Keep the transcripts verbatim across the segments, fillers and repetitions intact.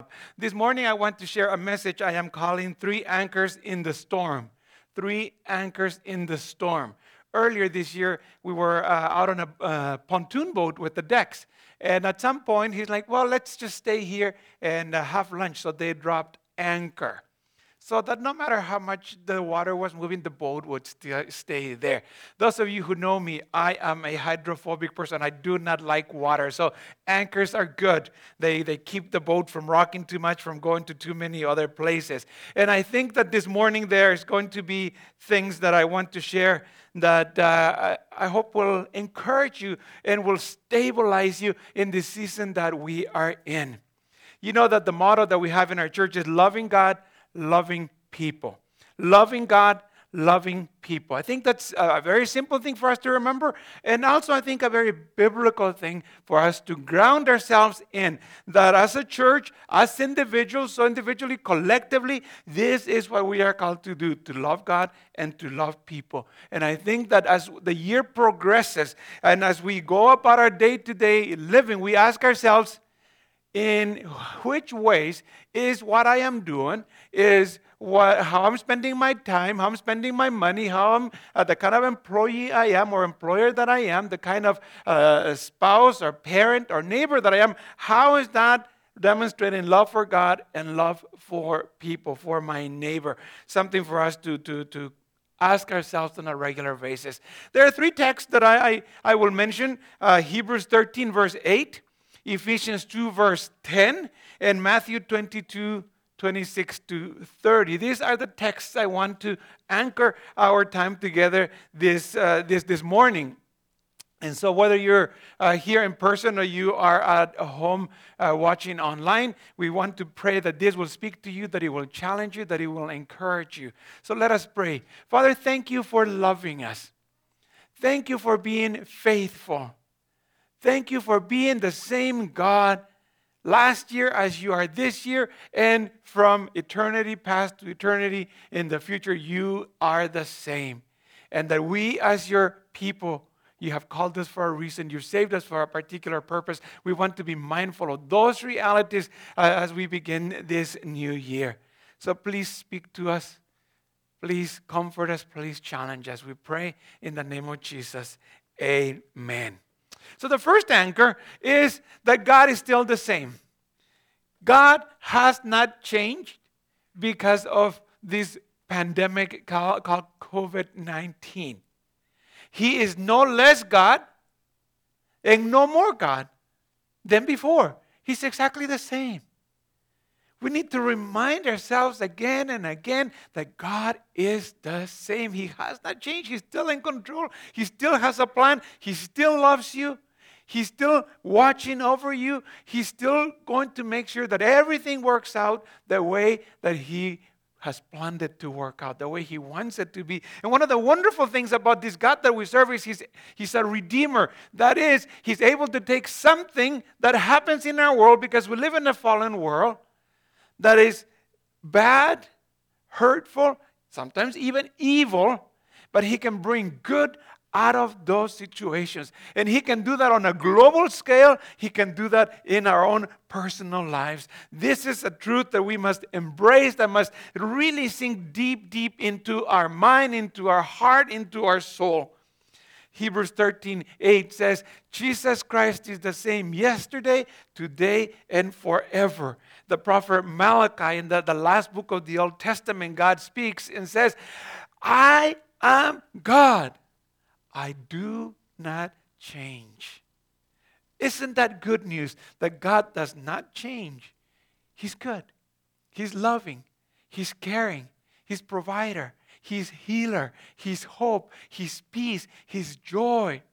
This morning, I want to share a message I am calling Three Anchors in the Storm. Three Anchors in the Storm. Earlier this year, we were uh, out on a uh, pontoon boat with the decks. And at some point, he's like, well, let's just stay here and uh, have lunch. So they dropped anchor. So that no matter how much the water was moving, the boat would still stay there. Those of you who know me, I am a hydrophobic person. I do not like water. So anchors are good. They, they keep the boat from rocking too much, from going to too many other places. And I think that this morning there is going to be things that I want to share that uh, I hope will encourage you and will stabilize you in the season that we are in. You know that the motto that we have in our church is loving God, loving people. Loving God, loving people. I think that's a very simple thing for us to remember, and also I think a very biblical thing for us to ground ourselves in, that as a church, as individuals, so individually, collectively, this is what we are called to do, to love God and to love people. And I think that as the year progresses, and as we go about our day-to-day living, we ask ourselves, in which ways is what I am doing, is what, how I'm spending my time, how I'm spending my money, how I'm uh, the kind of employee I am or employer that I am, the kind of uh, spouse or parent or neighbor that I am, how is that demonstrating love for God and love for people, for my neighbor? Something for us to, to, to ask ourselves on a regular basis. There are three texts that I, I, I will mention, uh, Hebrews thirteen verse eight, Ephesians two verse ten, and Matthew twenty-two, twenty-six to thirty. These are the texts I want to anchor our time together this, uh, this, this morning. And so whether you're uh, here in person or you are at home uh, watching online, we want to pray that this will speak to you, that it will challenge you, that it will encourage you. So let us pray. Father, thank you for loving us. Thank you for being faithful. Thank you for being the same God last year as you are this year, and from eternity past to eternity in the future, you are the same. And that we as your people, you have called us for a reason. You saved us for a particular purpose. We want to be mindful of those realities uh, as we begin this new year. So please speak to us. Please comfort us. Please challenge us. We pray in the name of Jesus. Amen. So the first anchor is that God is still the same. God has not changed because of this pandemic called covid nineteen. He is no less God and no more God than before. He's exactly the same. We need to remind ourselves again and again that God is the same. He has not changed. He's still in control. He still has a plan. He still loves you. He's still watching over you. He's still going to make sure that everything works out the way that He has planned it to work out, the way He wants it to be. And one of the wonderful things about this God that we serve is He's, he's a redeemer. That is, He's able to take something that happens in our world, because we live in a fallen world, that is bad, hurtful, sometimes even evil, but He can bring good out of those situations. And He can do that on a global scale. He can do that in our own personal lives. This is a truth that we must embrace, that must really sink deep, deep into our mind, into our heart, into our soul. Hebrews thirteen eight says, Jesus Christ is the same yesterday, today, and forever. The prophet Malachi, in the, the last book of the Old Testament, God speaks and says, I am God. I do not change. Isn't that good news? That God does not change. He's good. He's loving. He's caring. He's provider. He's healer. He's hope. He's peace. He's joy.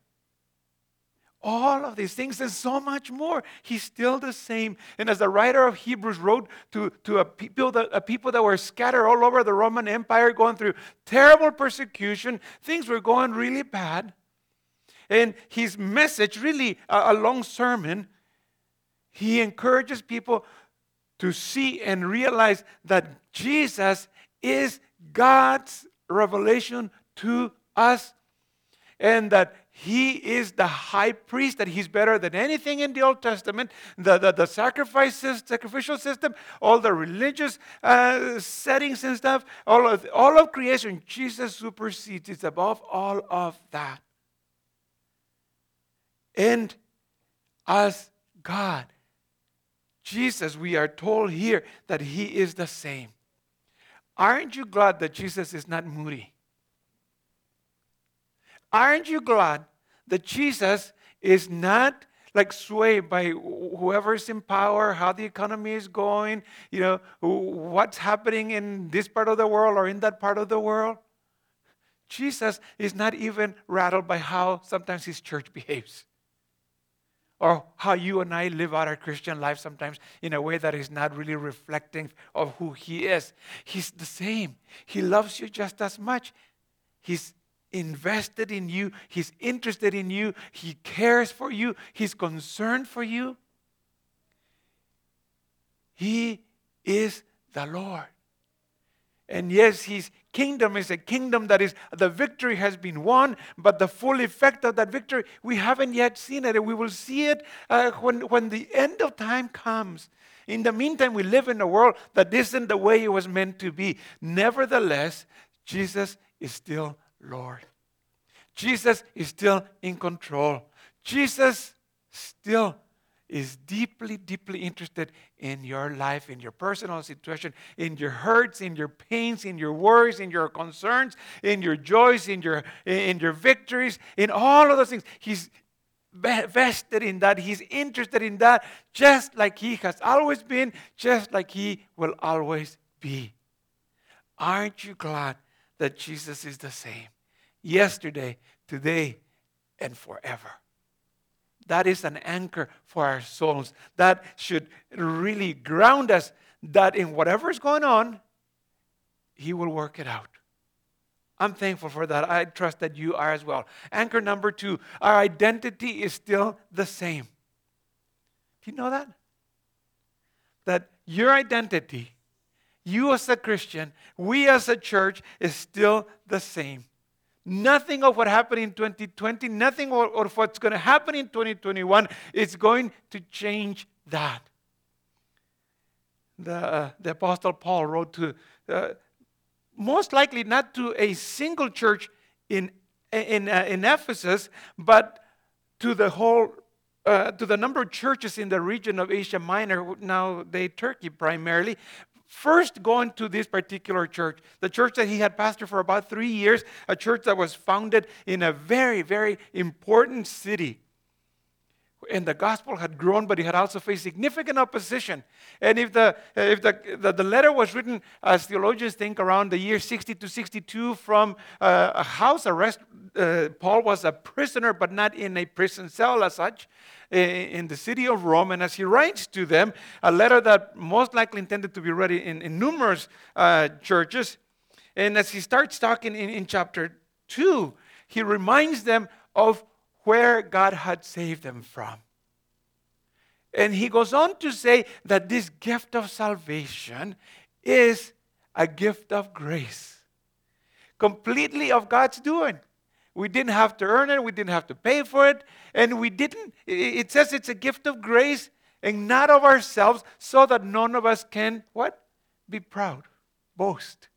All of these things and so much more. He's still the same. And as the writer of Hebrews wrote to, to a, people that, a people that were scattered all over the Roman Empire, going through terrible persecution, things were going really bad. And his message, really a, a long sermon, he encourages people to see and realize that Jesus is God's revelation to us, and that He is the high priest, that he's better than anything in the Old Testament. The, the, the sacrifices, sacrificial system, all the religious uh, settings and stuff, all of, all of creation, Jesus supersedes. It's above all of that. And as God, Jesus, we are told here that he is the same. Aren't you glad that Jesus is not moody? Aren't you glad that Jesus is not like swayed by whoever's in power, how the economy is going, you know, what's happening in this part of the world or in that part of the world? Jesus is not even rattled by how sometimes his church behaves, or how you and I live out our Christian life sometimes in a way that is not really reflecting of who he is. He's the same. He loves you just as much. He's invested in you. He's interested in you. He cares for you. He's concerned for you. He is the Lord. And yes, his kingdom is a kingdom that is, the victory has been won, but the full effect of that victory, we haven't yet seen it. And we will see it uh, when, when the end of time comes. In the meantime, we live in a world that isn't the way it was meant to be. Nevertheless, Jesus is still Lord. Jesus is still in control. Jesus still is deeply, deeply interested in your life, in your personal situation, in your hurts, in your pains, in your worries, in your concerns, in your joys, in your, in your victories, in all of those things. He's vested in that. He's interested in that, just like he has always been, just like he will always be. Aren't you glad that Jesus is the same? Yesterday, today, and forever. That is an anchor for our souls. That should really ground us that in whatever is going on, he will work it out. I'm thankful for that. I trust that you are as well. Anchor number two, our identity is still the same. Do you know that? That your identity, you as a Christian, we as a church, is still the same. Nothing of what happened in twenty twenty, nothing of what's going to happen in twenty twenty-one is going to change that. The, uh, the Apostle Paul wrote to, uh, most likely not to a single church in, in, uh, in Ephesus, but to the whole, uh, to the number of churches in the region of Asia Minor, now they Turkey primarily. First going to this particular church, the church that he had pastored for about three years, a church that was founded in a very, very important city. And the gospel had grown, but it had also faced significant opposition. And if the if the, the, the letter was written, as theologians think, around the year sixty to sixty-two from uh, a house arrest, uh, Paul was a prisoner, but not in a prison cell as such, in the city of Rome. And as he writes to them, a letter that most likely intended to be read in, in numerous uh, churches. And as he starts talking in, in chapter two, he reminds them of where God had saved them from. And he goes on to say that this gift of salvation is a gift of grace, completely of God's doing. We didn't have to earn it. We didn't have to pay for it. And we didn't. It says it's a gift of grace and not of ourselves, so that none of us can, what? Be proud, boast.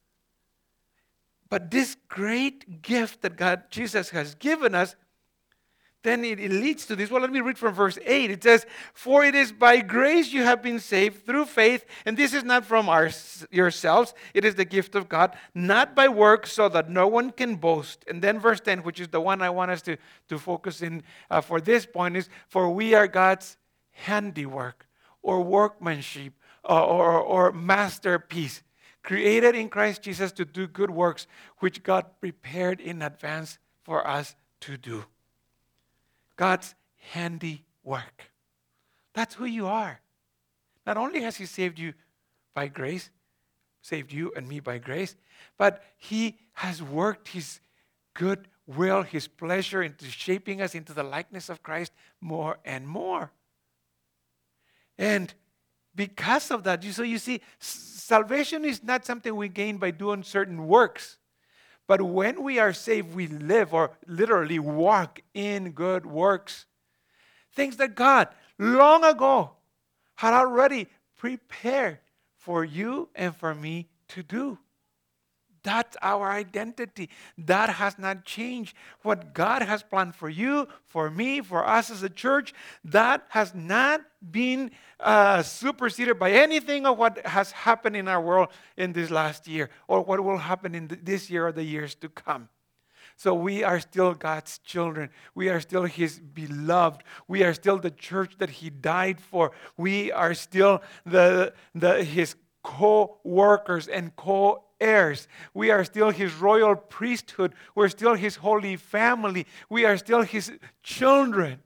But this great gift that God, Jesus, has given us, then it, it leads to this. Well, let me read from verse eight. It says, "For it is by grace you have been saved through faith, and this is not from our, yourselves. It is the gift of God, not by works, so that no one can boast." And then verse ten, which is the one I want us to, to focus in uh, for this point, is, "For we are God's handiwork," or workmanship, uh, or, or masterpiece, created in Christ Jesus to do good works, which God prepared in advance for us to do. God's handiwork. That's who you are. Not only has he saved you by grace, saved you and me by grace, but he has worked his good will, his pleasure into shaping us into the likeness of Christ more and more. And because of that, you, so you see, salvation is not something we gain by doing certain works, But when we are saved, we live or literally walk in good works. Things that God long ago had already prepared for you and for me to do. That's our identity. That has not changed. What God has planned for you, for me, for us as a church, that has not been uh, superseded by anything of what has happened in our world in this last year or what will happen in this year or the years to come. So we are still God's children. We are still His beloved. We are still the church that He died for. We are still the, the His co-workers and co-heirs. We are still His royal priesthood. We're still His holy family. We are still His children.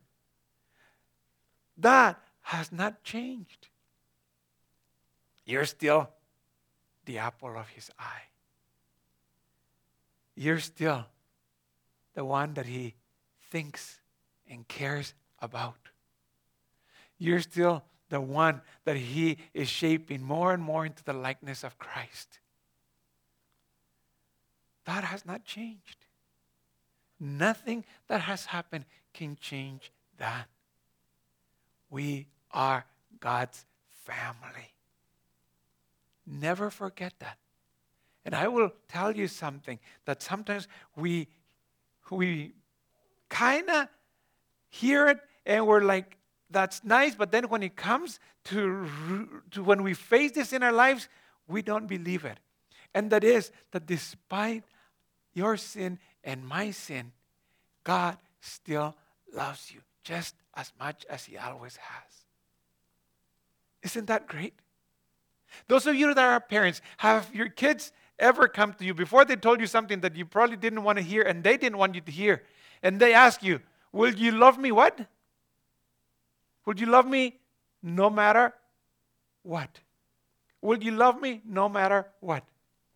That has not changed. You're still the apple of His eye. You're still the one that He thinks and cares about. You're still the one that He is shaping more and more into the likeness of Christ. That has not changed. Nothing that has happened can change that. We are God's family. Never forget that. And I will tell you something that sometimes we we kind of hear it and we're like, that's nice, but then when it comes to, to when we face this in our lives, we don't believe it. And that is that despite your sin and my sin, God still loves you just as much as He always has. Isn't that great? Those of you that are parents, have your kids ever come to you before they told you something that you probably didn't want to hear and they didn't want you to hear, and they ask you, will you love me what? Will you love me no matter what? Will you love me no matter what?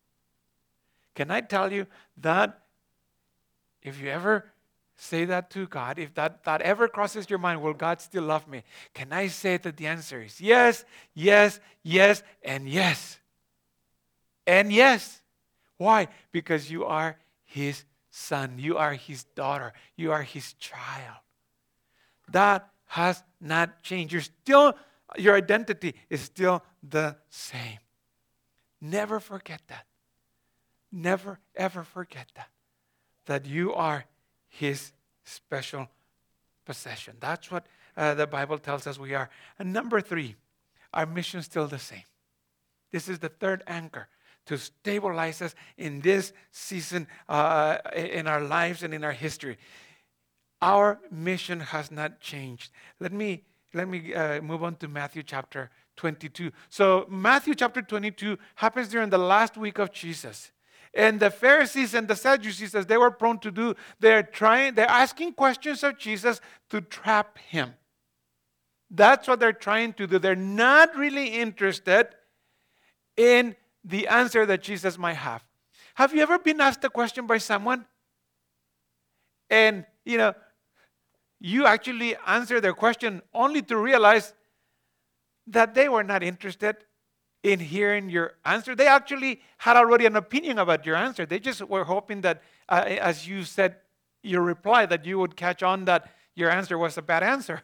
Can I tell you that if you ever say that to God, if that, that ever crosses your mind, will God still love me? Can I say that the answer is yes, yes, yes, and yes. And yes. Why? Because you are His son. You are His daughter. You are His child. That has not changed. You're still, your identity is still the same. Never forget that. Never, ever forget that. That you are His special possession. That's what uh, the Bible tells us we are. And number three, our mission is still the same. This is the third anchor to stabilize us in this season uh, in our lives and in our history. Our mission has not changed. Let me let me uh, move on to Matthew chapter twenty-two. So Matthew chapter twenty-two happens during the last week of Jesus. And the Pharisees and the Sadducees, as they were prone to do, they're trying, they're asking questions of Jesus to trap Him. That's what they're trying to do. They're not really interested in the answer that Jesus might have. Have you ever been asked a question by someone and, you know, you actually answer their question only to realize that they were not interested in hearing your answer? They actually had already an opinion about your answer. They just were hoping that, uh, as you said your reply, that you would catch on that your answer was a bad answer.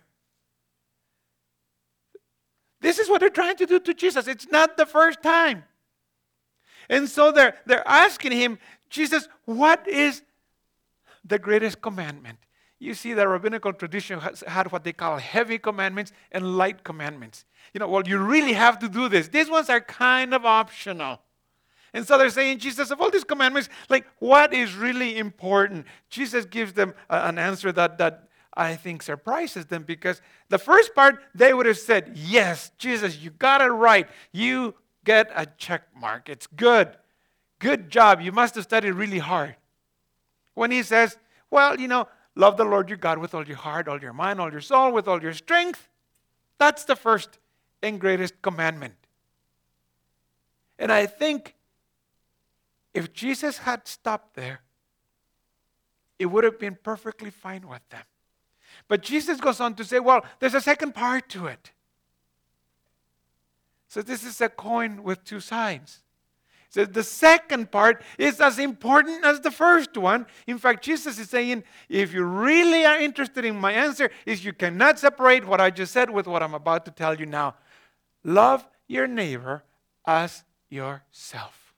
This is what they're trying to do to Jesus. It's not the first time. And so they're, they're asking Him, Jesus, what is the greatest commandment? You see, the rabbinical tradition has had what they call heavy commandments and light commandments. You know, well, you really have to do this. These ones are kind of optional. And so they're saying, Jesus, of all these commandments, like, what is really important? Jesus gives them a, an answer that, that I think surprises them, because the first part, they would have said, yes, Jesus, you got it right. You get a check mark. It's good. Good job. You must have studied really hard. When He says, well, you know, love the Lord your God with all your heart, all your mind, all your soul, with all your strength. That's the first and greatest commandment. And I think if Jesus had stopped there, it would have been perfectly fine with them. But Jesus goes on to say, well, there's a second part to it. So this is a coin with two sides. So the second part is as important as the first one. In fact, Jesus is saying, if you really are interested in my answer, is you cannot separate what I just said with what I'm about to tell you now. Love your neighbor as yourself.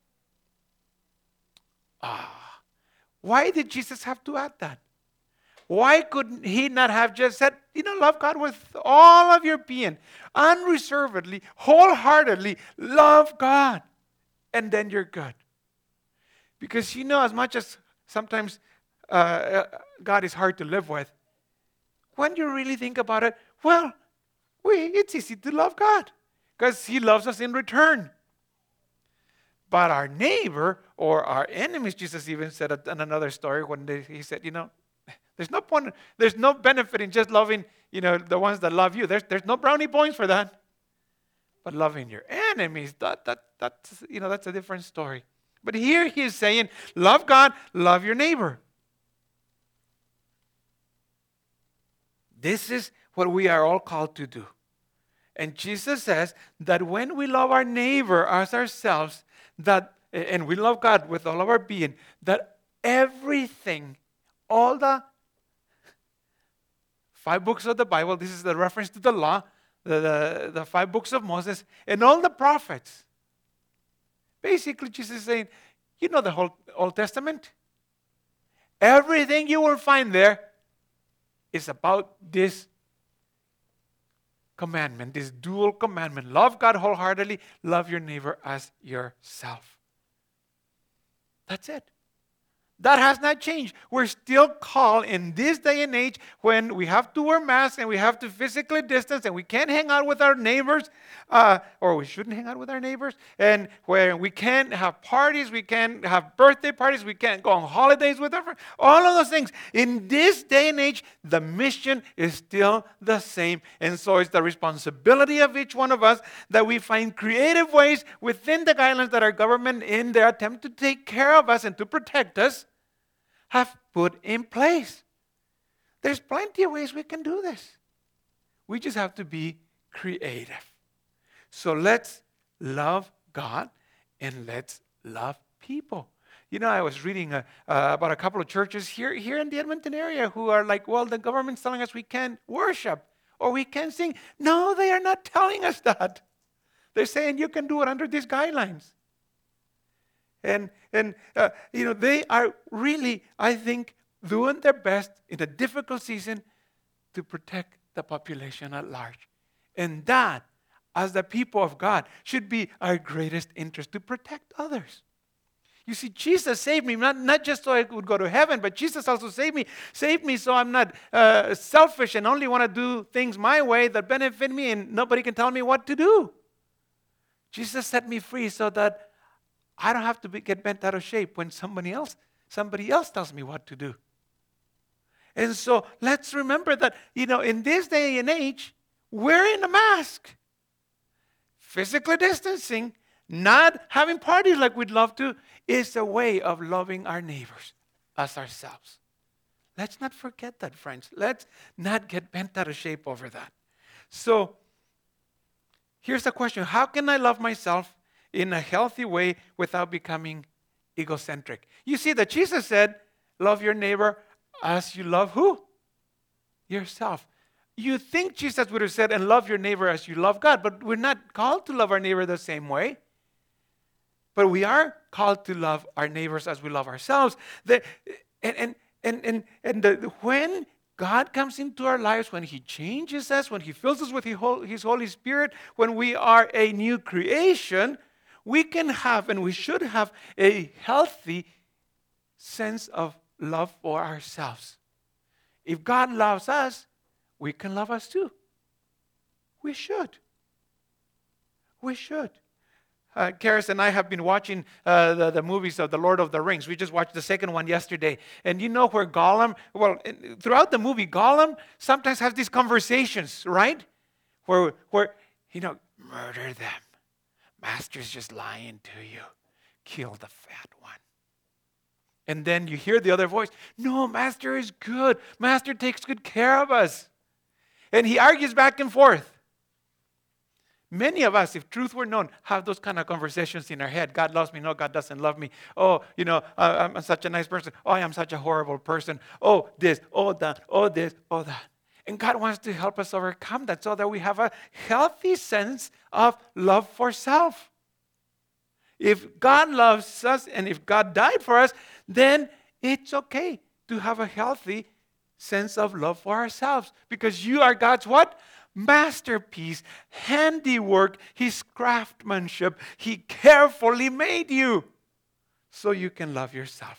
Ah, why did Jesus have to add that? Why could he not have just said, you know, love God with all of your being, unreservedly, wholeheartedly, love God, and then you're good? Because you know, as much as sometimes uh, God is hard to live with, when you really think about it, well, we, it's easy to love God because he loves us in return. But our neighbor or our enemies, Jesus even said in another story when they, he said, you know, there's no point, there's no benefit in just loving, you know, the ones that love you. There's, there's no brownie points for that. But loving your enemies, that, that, that's, you know, that's a different story. But here he is saying, love God, love your neighbor. This is what we are all called to do. And Jesus says that when we love our neighbor as ourselves, that, and we love God with all of our being, that everything, all the five books of the Bible, this is the reference to the law, the, the, the five books of Moses, and all the prophets. Basically, Jesus is saying, you know the whole Old Testament? Everything you will find there is about this commandment, this dual commandment. Love God wholeheartedly, love your neighbor as yourself. That's it. That has not changed. We're still called in this day and age when we have to wear masks and we have to physically distance and we can't hang out with our neighbors, uh, or we shouldn't hang out with our neighbors, and where we can't have parties, we can't have birthday parties, we can't go on holidays with our friends, all of those things. In this day and age, the mission is still the same. And so it's the responsibility of each one of us that we find creative ways within the guidelines that our government, in their attempt to take care of us and to protect us, have put in place. There's plenty of ways we can do this. We just have to be creative. So let's love God and let's love people. You know, I was reading uh, uh, about a couple of churches here, here in the Edmonton area who are like, well, the government's telling us we can't worship or we can't sing. No, they are not telling us that. They're saying you can do it under these guidelines. And, and uh, you know, they are really, I think, doing their best in a difficult season to protect the population at large. And that, as the people of God, should be our greatest interest, to protect others. You see, Jesus saved me, not, not just so I would go to heaven, but Jesus also saved me. Saved me so I'm not uh, selfish and only want to do things my way that benefit me and nobody can tell me what to do. Jesus set me free so that I don't have to be, get bent out of shape when somebody else, somebody else tells me what to do. And so let's remember that, you know, in this day and age, wearing a mask, physically distancing, not having parties like we'd love to, is a way of loving our neighbors as ourselves. Let's not forget that, friends. Let's not get bent out of shape over that. So here's the question. How can I love myself in a healthy way without becoming egocentric? You see that Jesus said, love your neighbor as you love who? Yourself. You think Jesus would have said, and love your neighbor as you love God, but we're not called to love our neighbor the same way. But we are called to love our neighbors as we love ourselves. The, and and and and, and the, when God comes into our lives, when he changes us, when he fills us with his Holy Spirit, when we are a new creation, we can have and we should have a healthy sense of love for ourselves. If God loves us, we can love us too. We should. We should. Uh, Karis and I have been watching uh, the, the movies of The Lord of the Rings. We just watched the second one yesterday. And you know where Gollum, well, in, throughout the movie, Gollum sometimes has these conversations, right? Where, where you know, murder them. Master's just lying to you. Kill the fat one. And then you hear the other voice. No, Master is good. Master takes good care of us. And he argues back and forth. Many of us, if truth were known, have those kind of conversations in our head. God loves me. No, God doesn't love me. Oh, you know, I, I'm such a nice person. Oh, I am such a horrible person. Oh, this, oh, that, oh, this, oh, that. And God wants to help us overcome that so that we have a healthy sense of love for self. If God loves us and if God died for us, then it's okay to have a healthy sense of love for ourselves. Because you are God's what? Masterpiece, handiwork, His craftsmanship. He carefully made you so you can love yourself.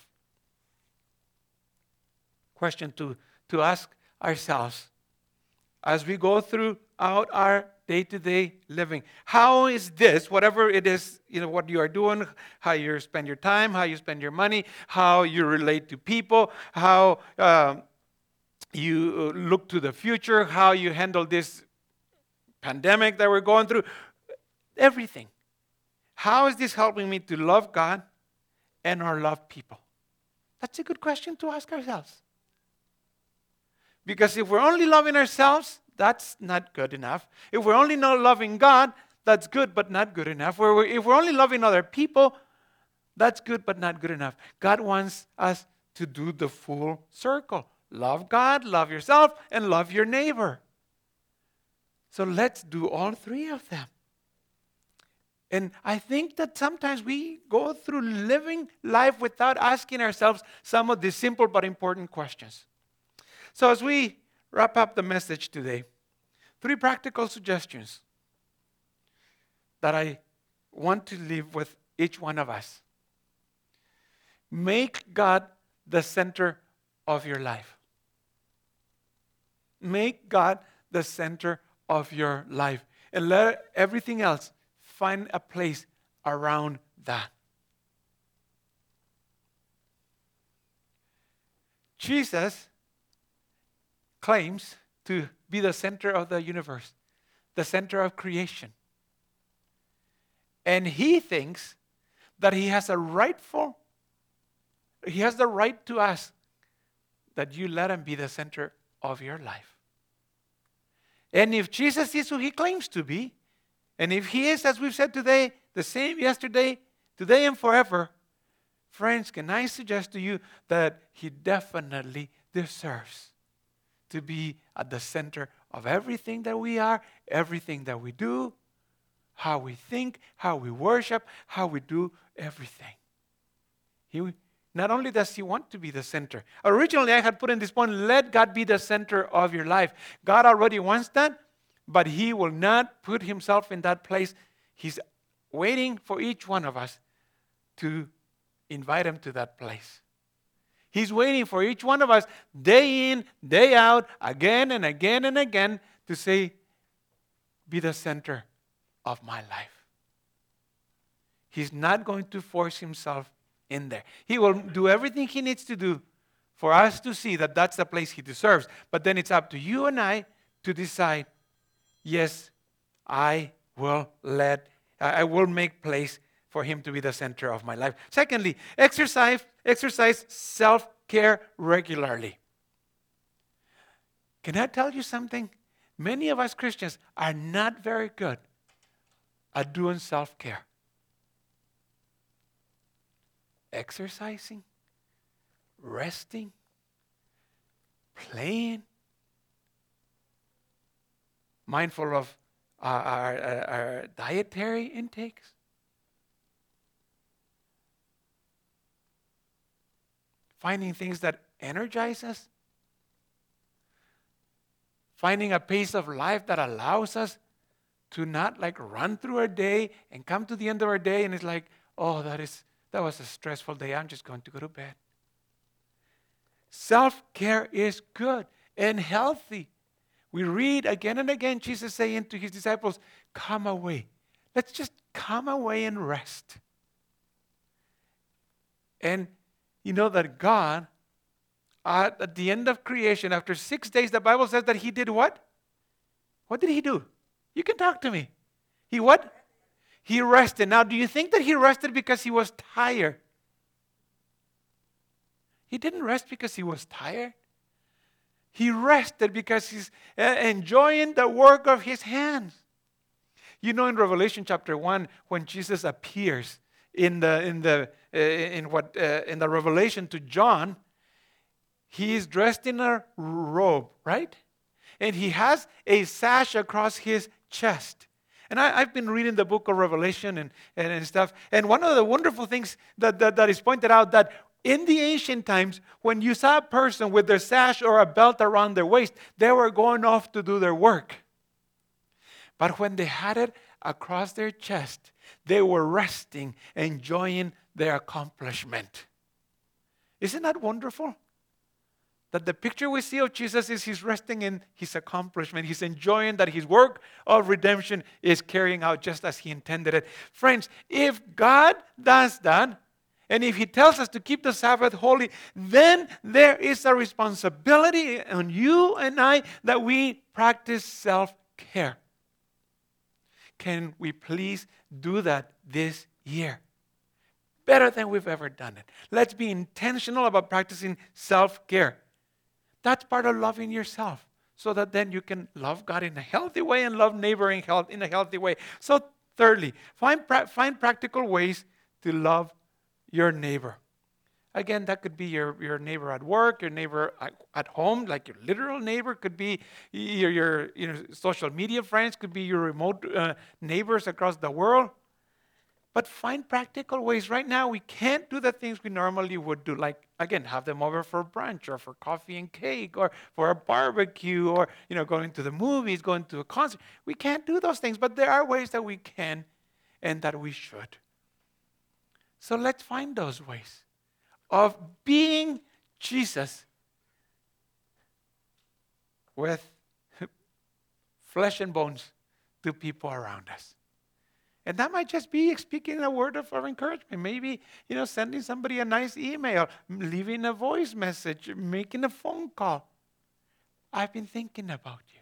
Question to, to ask ourselves as we go throughout our day-to-day living. How is this, whatever it is, you know, what you are doing, how you spend your time, how you spend your money, how you relate to people, how um, you look to the future, how you handle this pandemic that we're going through, everything. How is this helping me to love God and or love people? That's a good question to ask ourselves. Because if we're only loving ourselves, that's not good enough. If we're only not loving God, that's good but not good enough. If we're only loving other people, that's good but not good enough. God wants us to do the full circle. Love God, love yourself, and love your neighbor. So let's do all three of them. And I think that sometimes we go through living life without asking ourselves some of these simple but important questions. So as we wrap up the message today, three practical suggestions that I want to leave with each one of us. Make God the center of your life. Make God the center of your life. And let everything else find a place around that. Jesus claims to be the center of the universe, the center of creation. And he thinks that he has a rightful, he has the right to ask that you let him be the center of your life. And if Jesus is who he claims to be, and if he is, as we've said today, the same yesterday, today, and forever, friends, can I suggest to you that he definitely deserves to be at the center of everything that we are, everything that we do, how we think, how we worship, how we do everything. He, not only does he want to be the center. Originally, I had put in this point, let God be the center of your life. God already wants that, but he will not put himself in that place. He's waiting for each one of us to invite him to that place. He's waiting for each one of us day in, day out, again and again and again to say, be the center of my life. He's not going to force himself in there. He will do everything he needs to do for us to see that that's the place he deserves. But then it's up to you and I to decide, yes, I will let, I will make place for him to be the center of my life. Secondly, exercise, exercise self-care regularly. Can I tell you something? Many of us Christians are not very good at doing self-care. Exercising, resting, playing, mindful of uh, our, our, our dietary intakes. Finding things that energize us. Finding a pace of life that allows us to not like run through our day and come to the end of our day and it's like, oh, that is that was a stressful day. I'm just going to go to bed. Self-care is good and healthy. We read again and again Jesus saying to his disciples, come away. Let's just come away and rest. And you know that God, uh, at the end of creation, after six days, the Bible says that he did what? What did he do? You can talk to me. He what? He rested. Now, do you think that he rested because he was tired? He didn't rest because he was tired. He rested because he's enjoying the work of his hands. You know, in Revelation chapter one, when Jesus appears in the in the uh, in what uh, in the revelation to John, he is dressed in a robe, right? And he has a sash across his chest. And I, I've been reading the book of Revelation and, and, and stuff. And one of the wonderful things that, that, that is pointed out, that in the ancient times, when you saw a person with their sash or a belt around their waist, they were going off to do their work. But when they had it across their chest, they were resting, enjoying their accomplishment. Isn't that wonderful? That the picture we see of Jesus is he's resting in his accomplishment. He's enjoying that his work of redemption is carrying out just as he intended it. Friends, if God does that, and if he tells us to keep the Sabbath holy, then there is a responsibility on you and I that we practice self-care. Can we please do that this year? Better than we've ever done it. Let's be intentional about practicing self-care. That's part of loving yourself, so that then you can love God in a healthy way and love neighbor in, health, in a healthy way. So thirdly, find, pra- find practical ways to love your neighbor. Again, that could be your, your neighbor at work, your neighbor at, at home, like your literal neighbor, could be your, your you know, social media friends, could be your remote uh, neighbors across the world. But find practical ways. Right now, we can't do the things we normally would do, like, again, have them over for brunch or for coffee and cake or for a barbecue or, you know, going to the movies, going to a concert. We can't do those things, but there are ways that we can and that we should. So let's find those ways of being Jesus with flesh and bones to people around us. And that might just be speaking a word of, of encouragement. Maybe, you know, sending somebody a nice email, leaving a voice message, making a phone call. I've been thinking about you.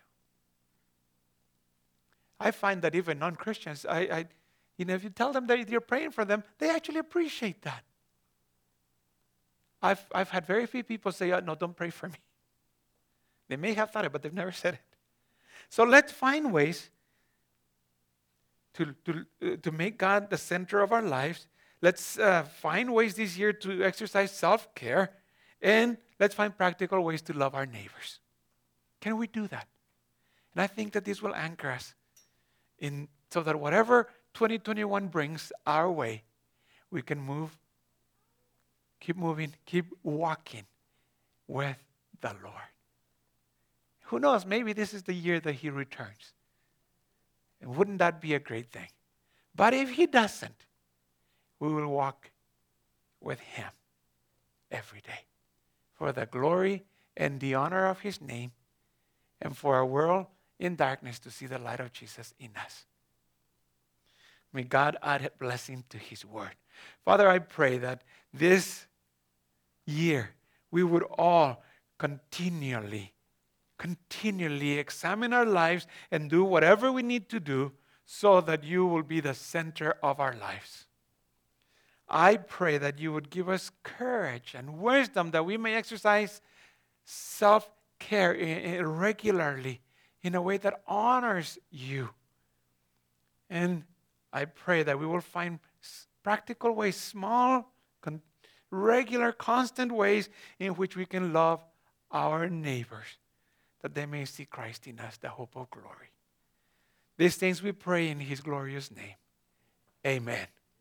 I find that even non-Christians, I, I, you know, if you tell them that you're praying for them, they actually appreciate that. I've, I've had very few people say, oh, no, don't pray for me. They may have thought it, but they've never said it. So let's find ways to, to, uh, to make God the center of our lives. Let's uh, find ways this year to exercise self-care. And let's find practical ways to love our neighbors. Can we do that? And I think that this will anchor us in so that whatever twenty twenty-one brings our way, we can move, keep moving, keep walking with the Lord. Who knows, maybe this is the year that he returns. And wouldn't that be a great thing? But if he doesn't, we will walk with him every day for the glory and the honor of his name, and for a world in darkness to see the light of Jesus in us. May God add a blessing to his word. Father, I pray that this year we would all continually, continually examine our lives and do whatever we need to do so that you will be the center of our lives. I pray that you would give us courage and wisdom that we may exercise self-care regularly in a way that honors you. And I pray that we will find practical ways, small, con- regular, constant ways in which we can love our neighbors, that they may see Christ in us, the hope of glory. These things we pray in his glorious name. Amen.